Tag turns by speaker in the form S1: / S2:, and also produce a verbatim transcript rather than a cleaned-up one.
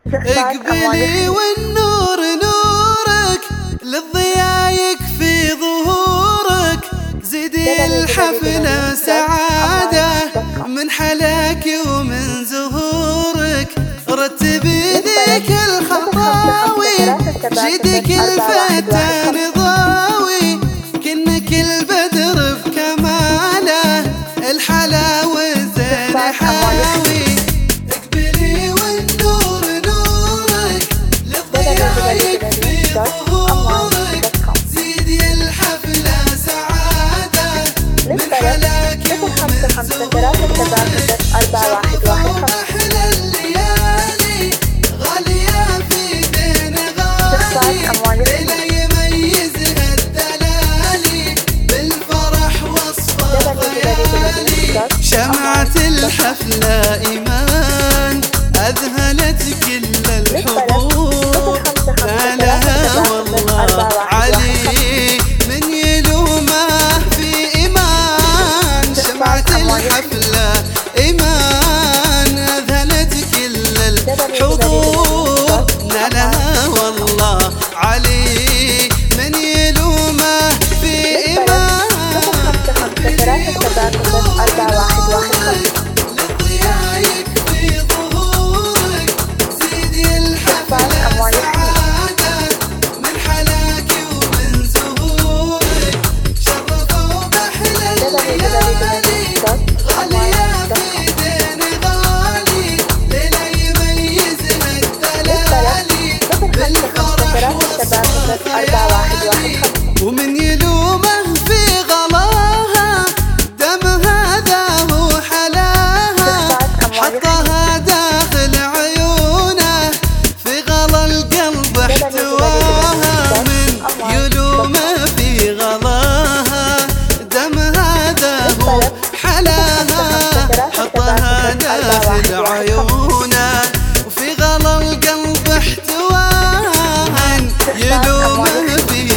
S1: اقبلي والنور نورك، للضياء يكفي ظهورك، زيدي الحفلة سعادة من حلاك ومن زهورك، رتبي ذيك الخطاوي جدك الفتى نضاوي، كنك البدر بكماله الحلاوة زين حاوي. اقبلي والنور نورك، للضياء يكفي ظهورك، زيدي الحفلة سعادة من حلاك ومن زهورك، أحلى الليالي غالية في دين غالي، ليلة يميزها الدلالي بالفرح وصفة خيالي، شمعة الحفلة إيمان أذهلت كل الحضور، ما لها والله علي من يلومه في إيمان، شمعة الحفلة إيمان أذهلت كل الحضور، ما لها والله علي من يلومه في إيمان. للضياء يكفي ظهورك، زيدي الحفلة سعادة من حلاك ومن زهورك، شرفوا بأحلى الليالي غالية في دين غالي، ليلة يميزها الدلالي بالفرح وصفة خيالي، ومن يلومه في غلاها دمها ذا هو حلاها، حطها داخل عيونه في غلا القلب احتواها، من يلومه في غلاها دمها ذا هو حلاها، حطها داخل عيونه وفي غلا القلب احتواها، يلومه في